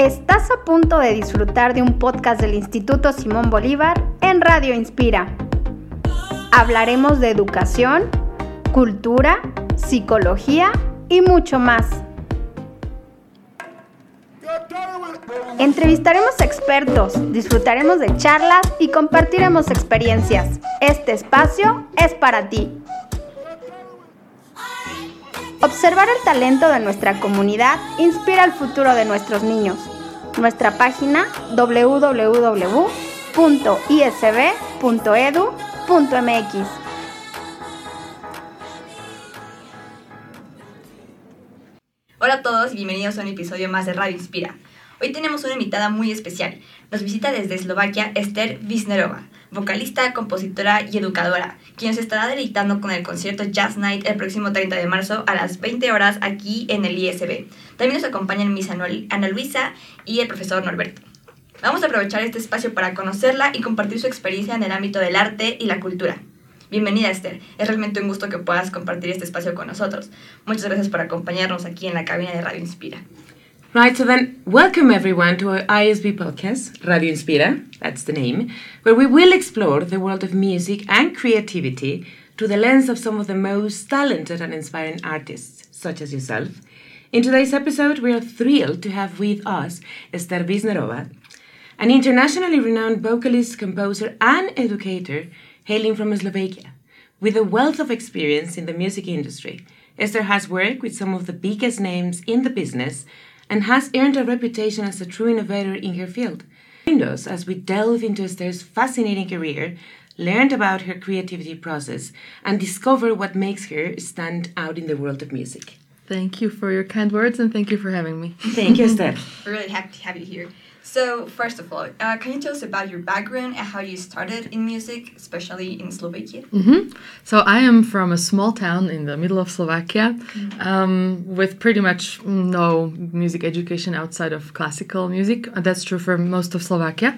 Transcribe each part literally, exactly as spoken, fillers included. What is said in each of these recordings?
Estás a punto de disfrutar de un podcast del Instituto Simón Bolívar en Radio Inspira. Hablaremos de educación, cultura, psicología y mucho más. Entrevistaremos expertos, disfrutaremos de charlas y compartiremos experiencias. Este espacio es para ti. Observar el talento de nuestra comunidad inspira el futuro de nuestros niños. Nuestra página doble u doble u doble u punto i s b punto e d u punto m x. Hola a todos y bienvenidos a un episodio más de Radio Inspira. Hoy tenemos una invitada muy especial. Nos visita desde Eslovaquia Ester Wisnerova, vocalista, compositora y educadora, quien nos estará deleitando con el concierto Jazz Night el próximo treinta de marzo a las veinte horas aquí en el I S B. También nos acompañan Miss Ana Luisa y el profesor Norberto. Vamos a aprovechar este espacio para conocerla y compartir su experiencia en el ámbito del arte y la cultura. Bienvenida, Ester. Es realmente un gusto que puedas compartir este espacio con nosotros. Muchas gracias por acompañarnos aquí en la cabina de Radio Inspira. Right, so then welcome everyone to our I S B podcast, Radio Inspira, that's the name, where we will explore the world of music and creativity through the lens of some of the most talented and inspiring artists, such as yourself. In today's episode, we are thrilled to have with us Ester Wisnerova, an internationally renowned vocalist, composer, and educator hailing from Slovakia. With a wealth of experience in the music industry, Ester has worked with some of the biggest names in the business and has earned a reputation as a true innovator in her field. Join us as we delve into Ester's fascinating career, learn about her creativity process, and discover what makes her stand out in the world of music. Thank you for your kind words and thank you for having me. Thank you, Esther. We're really happy to have you here. So, first of all, uh, can you tell us about your background and how you started in music, especially in Slovakia? Mm-hmm. So, I am from a small town in the middle of Slovakia, mm-hmm. um, with pretty much no music education outside of classical music. That's true for most of Slovakia.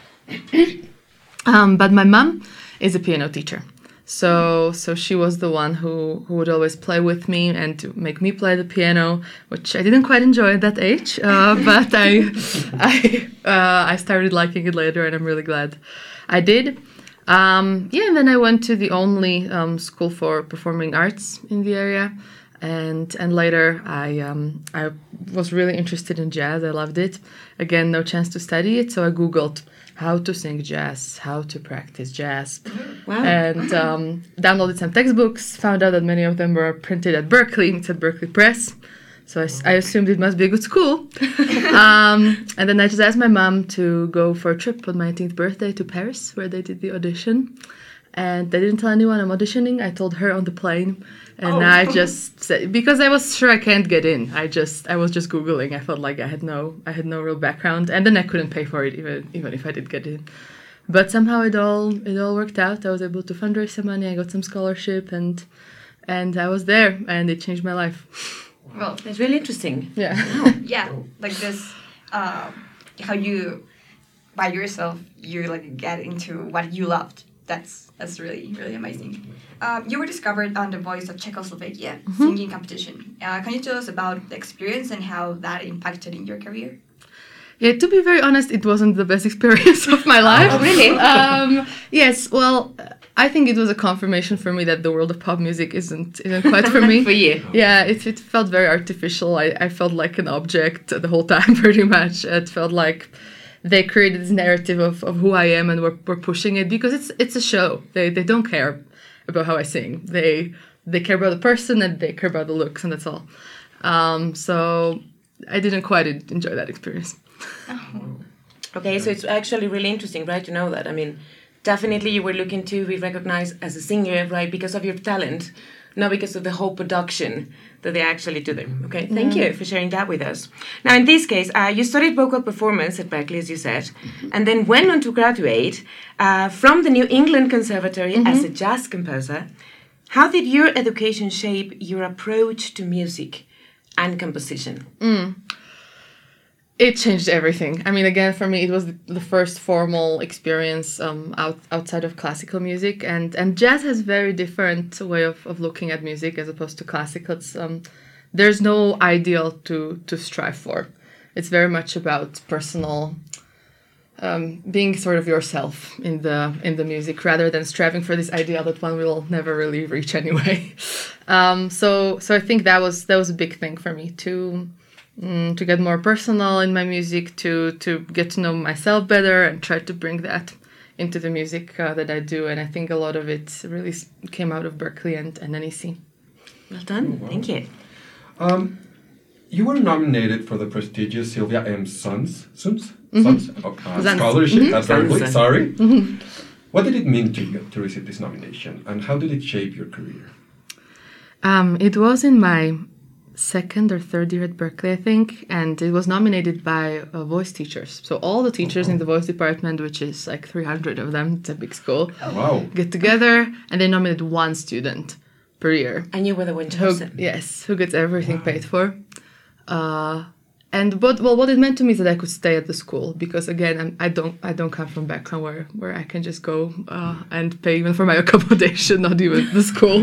um, but my mom is a piano teacher. So so she was the one who, who would always play with me and to make me play the piano, which I didn't quite enjoy at that age, uh, but I I uh, I started liking it later, and I'm really glad I did. Um, yeah, and then I went to the only um, school for performing arts in the area, and and later I um, I was really interested in jazz. I loved it. Again, no chance to study it, so I Googled how to sing jazz, how to practice jazz. Wow. And um, downloaded some textbooks, found out that many of them were printed at Berkeley. It's at Berkeley Press. So I, I assumed it must be a good school. um, and then I just asked my mom to go for a trip on my eighteenth birthday to Paris, where they did the audition. And they didn't tell anyone I'm auditioning. I told her on the plane. And oh. I just said, because I was sure I can't get in. I just, I was just Googling. I felt like I had no, I had no real background. And then I couldn't pay for it, even, even if I did get in. But somehow it all, it all worked out. I was able to fundraise some money. I got some scholarship, and, and I was there, and it changed my life. Well, it's really interesting. Yeah. Yeah, like this, uh, how you, by yourself, you like get into what you loved. That's that's really, really amazing. Um, you were discovered on The Voice of Czechoslovakia mm-hmm. singing competition. Uh, can you tell us about the experience and how that impacted in your career? Yeah, to be very honest, it wasn't the best experience of my life. Oh, really? um, yes, well, I think it was a confirmation for me that the world of pop music isn't isn't quite for me. For you? Yeah, it, it felt very artificial. I, I felt like an object the whole time, pretty much. It felt like they created this narrative of, of who I am, and we're, we're pushing it because it's it's a show. They they don't care about how I sing. They they care about the person, and they care about the looks, and that's all. Um, so I didn't quite enjoy that experience. Oh. Okay, so it's actually really interesting, right, to know that. I mean, definitely you were looking to be recognized as a singer, right, because of your talent, not because of the whole production that they actually do them. Okay, thank mm. you for sharing that with us. Now, in this case, uh, you studied vocal performance at Berkeley, as you said, mm-hmm. and then went on to graduate uh, from the New England Conservatory mm-hmm. as a jazz composer. How did your education shape your approach to music and composition? Mm. It changed everything. I mean, again, for me, it was the first formal experience um, out, outside of classical music, and, and jazz has very different way of, of looking at music as opposed to classical. It's, um, there's no ideal to, to strive for. it's very much about personal, um, being sort of yourself in the in the music rather than striving for this ideal that one will never really reach anyway. um, so so I think that was that was a big thing for me to um, to get more personal in my music, to to get to know myself better and try to bring that into the music uh, that I do. And I think a lot of it really came out of Berklee and, and N E C. Well done. Oh, wow. Thank you. Um, you were nominated for the prestigious Sylvia M. Sons, Sons? Mm-hmm. Sons? Oh, uh, scholarship. Mm-hmm. That's very good. Sorry. Mm-hmm. What did it mean to you to receive this nomination, and how did it shape your career? Um, it was in my second or third year at Berklee, I think, and it was nominated by uh, voice teachers. So all the teachers oh. in the voice department, which is like three hundred of them, it's a big school, oh. wow. get together, and they nominated one student per year. And you were the one chosen. Who, yes, who gets everything wow. paid for. Uh, and what well, what it meant to me is that I could stay at the school, because again, I'm, I don't I don't come from a background where, where I can just go uh, and pay even for my accommodation, not even the school.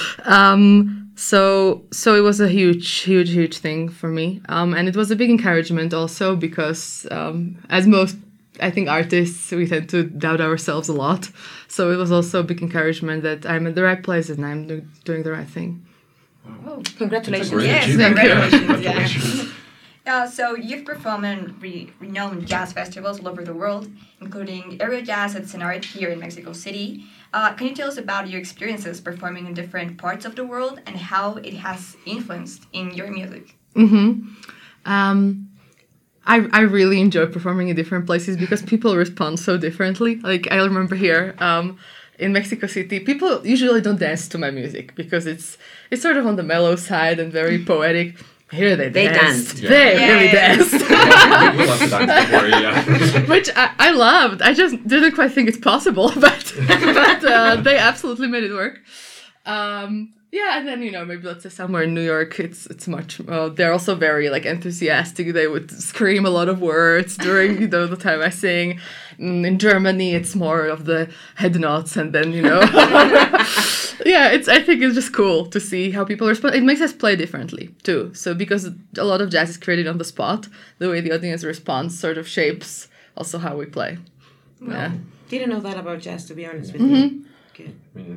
Um, so so it was a huge, huge, huge thing for me, um, and it was a big encouragement also because um, as most I think artists, we tend to doubt ourselves a lot. So it was also a big encouragement that I'm at the right place and I'm do- doing the right thing. Oh, congratulations. Yes, congratulations. Yeah. Uh, so you've performed in re- renowned jazz festivals all over the world, including Eurojazz at Senart here in Mexico City. Uh, can you tell us about your experiences performing in different parts of the world and how it has influenced in your music? Mm-hmm. Um, I, I really enjoy performing in different places because people respond so differently. Like, I remember here um, in Mexico City, people usually don't dance to my music because it's it's sort of on the mellow side and very poetic. Here they, they danced. danced. Yeah. They yeah. really danced. Yeah, we love to dance before, yeah. Which I, I loved. I just didn't quite think it's possible, but, but uh, they absolutely made it work. Um, yeah, and then, you know, maybe let's say somewhere in New York, it's it's much, uh, they're also very, like, enthusiastic. They would scream a lot of words during, you know, the time I sing. In Germany, it's more of the head nods and then, you know. Yeah, it's. I think it's just cool to see how people respond. It makes us play differently, too. So because a lot of jazz is created on the spot, the way the audience responds sort of shapes also how we play. Well, yeah. Didn't know that about jazz, to be honest with mm-hmm. you. Good. Yeah.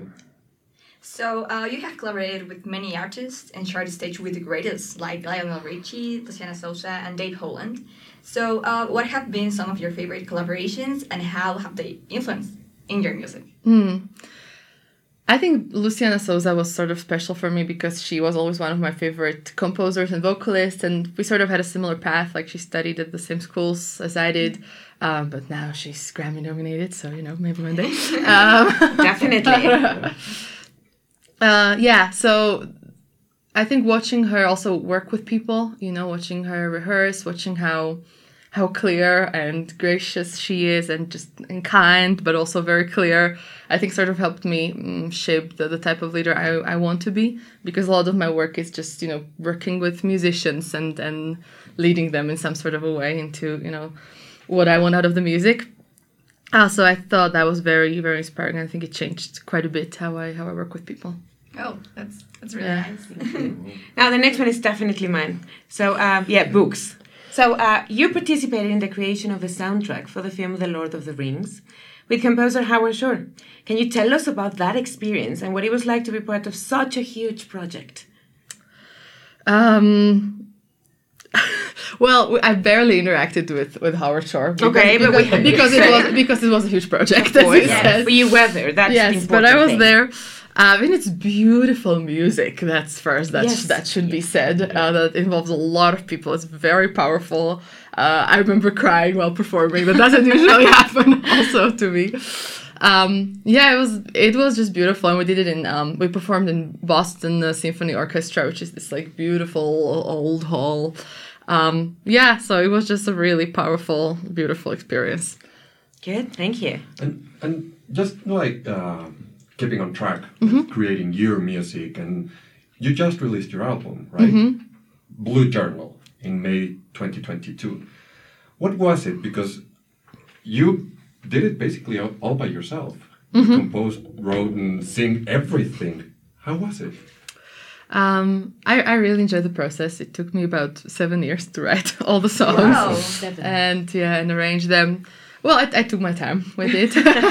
So uh, you have collaborated with many artists and shared the stage with the greatest, like Lionel Richie, Luciana Souza, and Dave Holland. So uh, what have been some of your favorite collaborations and how have they influenced in your music? Mm. I think Luciana Souza was sort of special for me because she was always one of my favorite composers and vocalists, and we sort of had a similar path. Like, she studied at the same schools as I did, um, but now she's Grammy nominated, so, you know, maybe one day. Um, Definitely. uh, yeah, so I think watching her also work with people, you know, watching her rehearse, watching how... how clear and gracious she is and just and kind, but also very clear, I think sort of helped me um, shape the, the type of leader I, I want to be, because a lot of my work is just, you know, working with musicians and, and leading them in some sort of a way into, you know, what I want out of the music. Uh, so I thought that was very, very inspiring. I think it changed quite a bit how I how I work with people. Oh, that's that's really yeah. nice. Now, the next one is definitely mine. So, um, yeah, books. So, uh, you participated in the creation of the soundtrack for the film The Lord of the Rings with composer Howard Shore. Can you tell us about that experience and what it was like to be part of such a huge project? Um, well, I barely interacted with, with Howard Shore. Because, okay, but because, we because it was because it was a huge project. Of course, yes. But you were there. That's yes, the important but I was thing. there. Uh, I mean, it's beautiful music. That's first. That Yes. sh- that should be said. Uh, that involves a lot of people. It's very powerful. Uh, I remember crying while performing. That doesn't usually happen. Also to me. Um, yeah, it was it was just beautiful, and we did it in um, we performed in Boston uh, Symphony Orchestra, which is this like beautiful old hall. Um, yeah, so it was just a really powerful, beautiful experience. Good, thank you. And and just like uh, keeping on track, mm-hmm. creating your music, and you just released your album, right? Mm-hmm. Blue Journal in May twenty twenty-two. What was it? Because you did it basically all, all by yourself. Mm-hmm. You composed, wrote, and sing everything. How was it? Um, I, I really enjoyed the process. It took me about seven years to write all the songs. Wow. and yeah, and arrange them. Well, I, I took my time with it.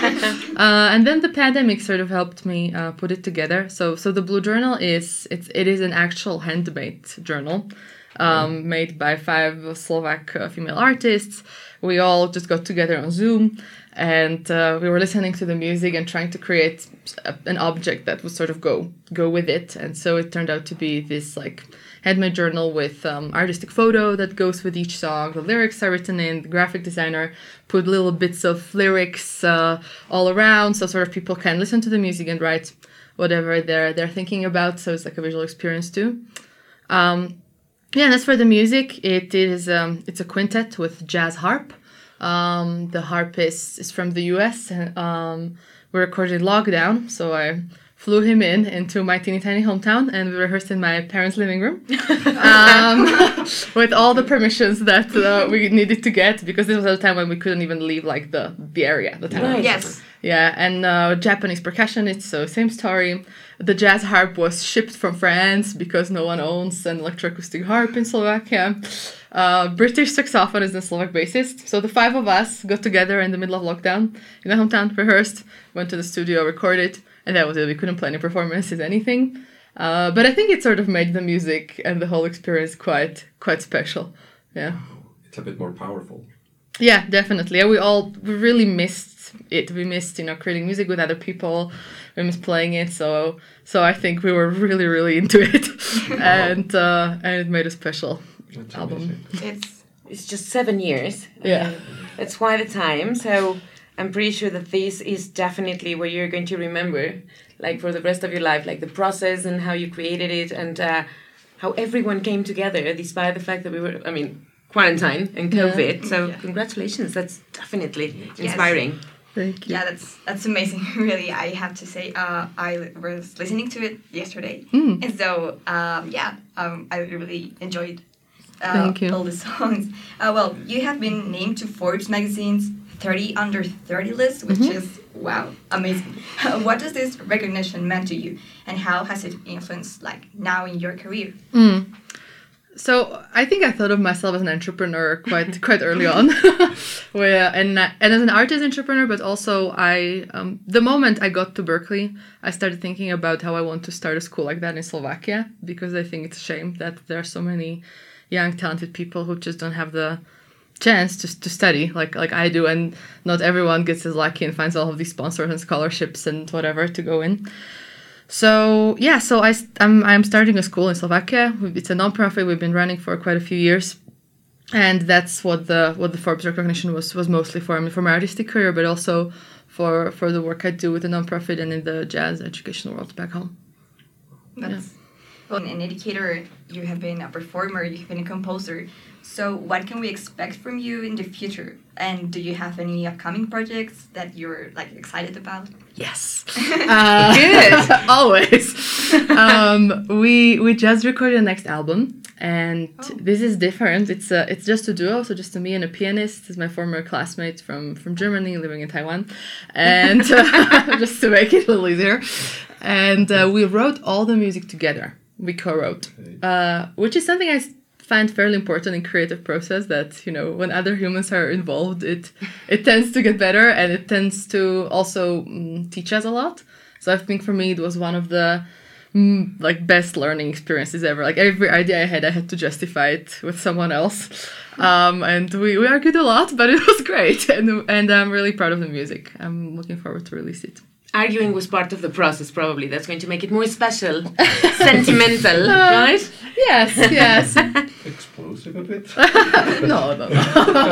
uh, and then the pandemic sort of helped me uh, put it together. So so the Blue Journal is it's it is an actual handmade journal um, made by five Slovak uh, female artists. We all just got together on Zoom. And uh, we were listening to the music and trying to create a, an object that would sort of go go with it. And so it turned out to be this like handmade journal with um, artistic photo that goes with each song. The lyrics are written in. The graphic designer put little bits of lyrics uh, all around, so sort of people can listen to the music and write whatever they're they're thinking about. So it's like a visual experience too. Um, yeah, and as for the music, it is um, it's a quintet with jazz harp. Um, the harpist is from the U S and um, we recorded lockdown, so I flew him in into my teeny tiny hometown and we rehearsed in my parents' living room um, with all the permissions that uh, we needed to get, because this was a time when we couldn't even leave like the, the area, the town. Right. Yes. Yeah, and uh, Japanese percussionist, so same story. The jazz harp was shipped from France because no one owns an electroacoustic harp in Slovakia. Uh, British saxophonist and Slovak bassist. So the five of us got together in the middle of lockdown in the hometown, rehearsed, went to the studio, recorded, and that was it. We couldn't play any performances, anything. Uh, but I think it sort of made the music and the whole experience quite quite special. Yeah. It's a bit more powerful. Yeah, definitely. Yeah, we all we really missed it. We missed, you know, creating music with other people. We missed playing it. So so I think we were really, really into it. and uh, and it made a special That's album. amazing. It's It's just seven years. Yeah. Uh, that's quite a time. So I'm pretty sure that this is definitely what you're going to remember, like for the rest of your life, like the process and how you created it and uh, how everyone came together despite the fact that we were, I mean, quarantine and COVID. Yeah. So Yeah. congratulations. That's definitely Yes. inspiring. Thank you. yeah, that's that's amazing. Really, I have to say, uh, I was listening to it yesterday, Mm. and so um, yeah, um, I really enjoyed uh, Thank you. all the songs. Uh, well, you have been named to Forbes magazine's thirty under thirty list, which Mhm. is wow, amazing. What does this recognition mean to you, and how has it influenced like now in your career? Mm. So I think I thought of myself as an entrepreneur quite quite early on, where and and as an artist entrepreneur, but also I um, the moment I got to Berkeley, I started thinking about how I want to start a school like that in Slovakia, because I think it's a shame that there are so many young talented people who just don't have the chance to to study like like I do, and not everyone gets as lucky and finds all of these sponsors and scholarships and whatever to go in. So yeah, so I I'm I'm starting a school in Slovakia. It's a non-profit. We've been running for quite a few years, and that's what the what the Forbes recognition was was mostly for. I mean, for my artistic career, but also for for the work I do with the non-profit and in the jazz educational world back home. That's well, an educator. You have been a performer. You have been a composer. So, what can we expect from you in the future? And do you have any upcoming projects that you're like excited about? Yes. Uh, Good. Always. um, we we just recorded the next album, and Oh. this is different. It's a, it's just a duo, so just me and a pianist. This is my former classmate from from Germany, living in Taiwan, and uh, just to make it a little easier. And uh, we wrote all the music together. We co-wrote, uh, which is something I find fairly important in creative process, that, you know, when other humans are involved, it it tends to get better, and it tends to also mm, teach us a lot. So I think for me it was one of the mm, like best learning experiences ever. Like every idea I had, I had to justify it with someone else, um, and we, we argued a lot, but it was great, and and I'm really proud of the music. I'm looking forward to release it. Arguing was part of the process, probably. That's going to make it more special, sentimental, right? Yes, yes. Explosive a bit. no, no, no.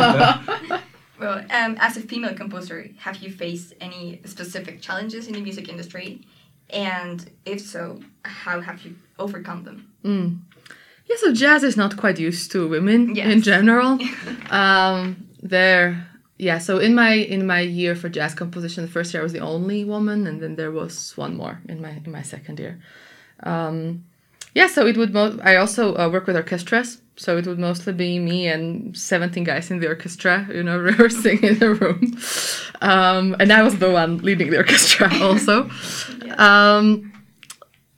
Well, um, as a female composer, have you faced any specific challenges in the music industry? And if so, how have you overcome them? Mm. Yeah, so jazz is not quite used to women Yes. in general. um, there, yeah. So in my in my year for jazz composition, the first year I was the only woman, and then there was one more in my in my second year. Um, yeah, so it would. Mo- I also uh, work with orchestras, so it would mostly be me and seventeen guys in the orchestra, you know, rehearsing in a room, um, and I was the one leading the orchestra also. Yeah. Um,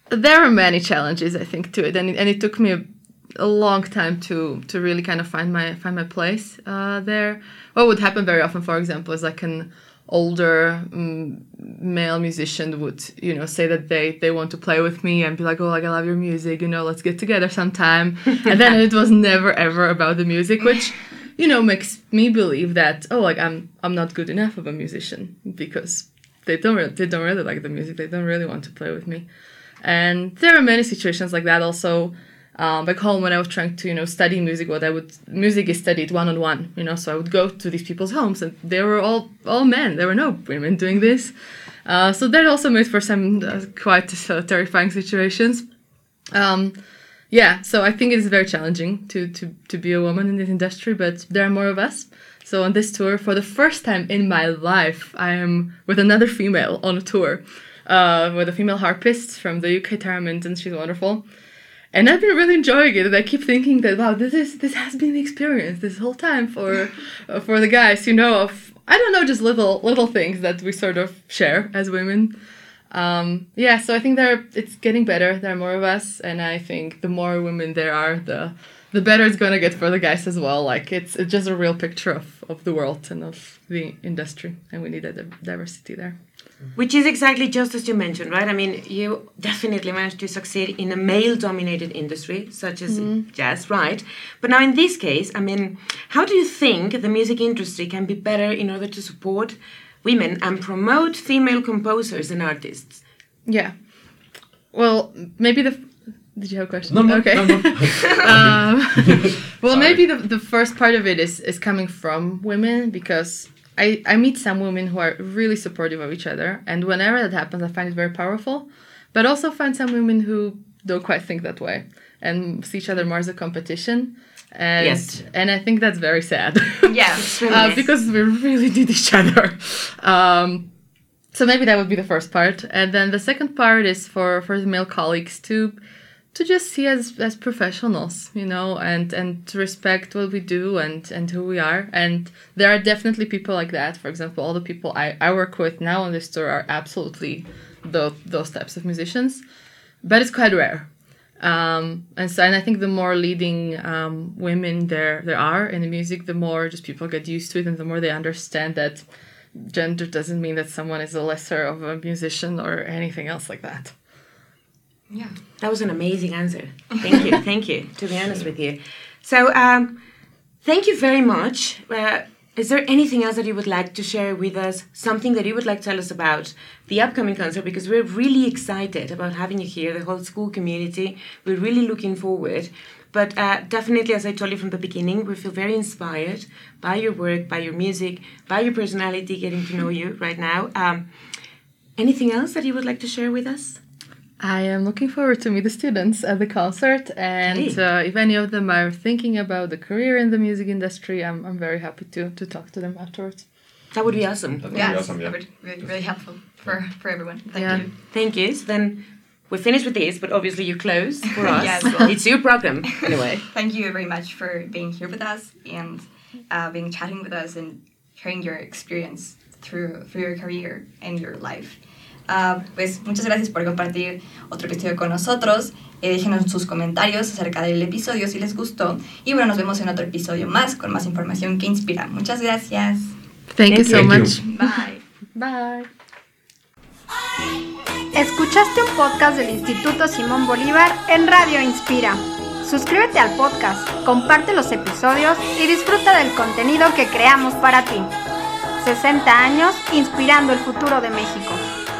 there are many challenges, I think, to it, and it, and it took me a, a long time to to really kind of find my find my place uh, there. What would happen very often, for example, is like an older um, male musician would, you know, say that they they want to play with me and be like, oh, like, I love your music, you know, let's get together sometime. And then it was never ever about the music, which, you know, makes me believe that, oh, like I'm I'm not good enough of a musician because they don't re- they don't really like the music, they don't really want to play with me. And there are many situations like that also. Um, back home when I was trying to, you know, study music, what I would, music is studied one-on-one, you know, so I would go to these people's homes and they were all, all men, there were no women doing this. Uh, so that also made for some uh, quite uh, terrifying situations. Um, yeah, so I think it is very challenging to, to, to be a woman in this industry, but there are more of us. So on this tour, for the first time in my life, I am with another female on a tour, uh, with a female harpist from the U K, Tara Minton, she's wonderful. And I've been really enjoying it, and I keep thinking that, wow, this is this has been the experience this whole time for uh, for the guys, you know, of, I don't know, just little little things that we sort of share as women. Um, yeah, so I think there it's getting better. There are more of us, and I think the more women there are, the the better it's going to get for the guys as well. Like, it's, it's just a real picture of, of the world and of the industry, and we need a diversity there. Which is exactly just as you mentioned, right? I mean, you definitely managed to succeed in a male-dominated industry, such as mm-hmm. jazz, right? But now in this case, I mean, how do you think the music industry can be better in order to support women and promote female composers and artists? Yeah. Well, maybe the... Did you have a question? No, no, okay. no, no. um, well, Sorry. maybe the, the first part of it is, is coming from women, because I, I meet some women who are really supportive of each other, and whenever that happens, I find it very powerful, but also find some women who don't quite think that way and see each other more as a competition. And, yes. and I think that's very sad. Yeah. really uh, because we really need each other. Um, so maybe that would be the first part. And then the second part is for, for the male colleagues to to just see us as professionals, you know, and, and to respect what we do and, and who we are. And there are definitely people like that. For example, all the people I, I work with now on this tour are absolutely the, those types of musicians. But it's quite rare. Um, and so, and I think the more leading um, women there there are in the music, the more just people get used to it, and the more they understand that gender doesn't mean that someone is a lesser of a musician or anything else like that. Yeah, that was an amazing answer. Thank you, thank you, to be honest with you. So, um, thank you very much. Uh, is there anything else that you would like to share with us? Something that you would like to tell us about the upcoming concert? Because we're really excited about having you here, the whole school community. We're really looking forward. But uh, definitely, as I told you from the beginning, we feel very inspired by your work, by your music, by your personality, getting to know you right now. Um, anything else that you would like to share with us? I am looking forward to meet the students at the concert, and hey. uh, if any of them are thinking about a career in the music industry, I'm I'm very happy to, to talk to them afterwards. That would be awesome. That would yes, be awesome, yeah. That would be really, really helpful for, for everyone. Thank yeah. you. Thank you. So then we're finished with this, but obviously you close for us. Yes, well, it's your program, anyway. Thank you very much for being here with us and uh, being chatting with us and sharing your experience through, through your career and your life. Uh, pues muchas gracias por compartir otro episodio con nosotros. Eh, déjenos sus comentarios acerca del episodio si les gustó. Y bueno, nos vemos en otro episodio más con más información que inspira. Muchas gracias. Thank, Thank you so Thank much. You. Bye. Bye. Escuchaste un podcast del Instituto Simón Bolívar en Radio Inspira. Suscríbete al podcast, comparte los episodios y disfruta del contenido que creamos para ti. sesenta años inspirando el futuro de México.